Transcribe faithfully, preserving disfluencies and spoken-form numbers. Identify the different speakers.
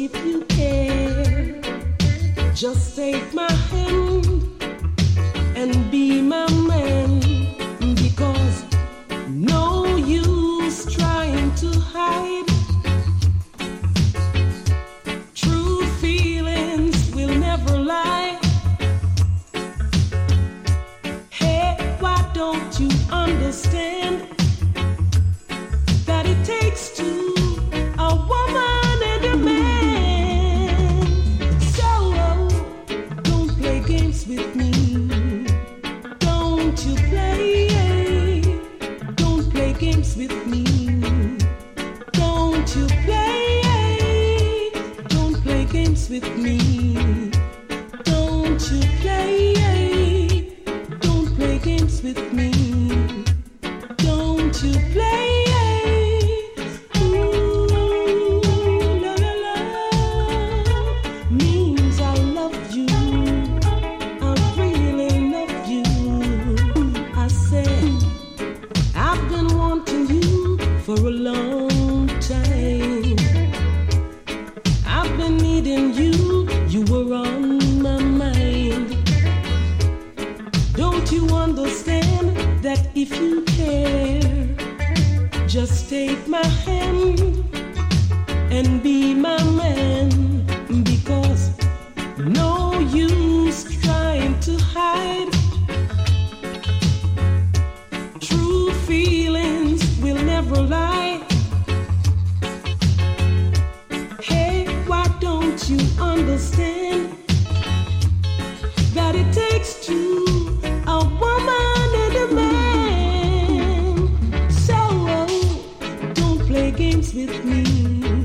Speaker 1: if you care. Just take my hand and be my man, because no use trying to hide. True feelings will never lie. Hey, why don't you understand that it takes two, a woman and a man? So don't play games with me. Don't you play, don't play games with me. Don't you play, don't play games with me. Don't you play, don't play games with me.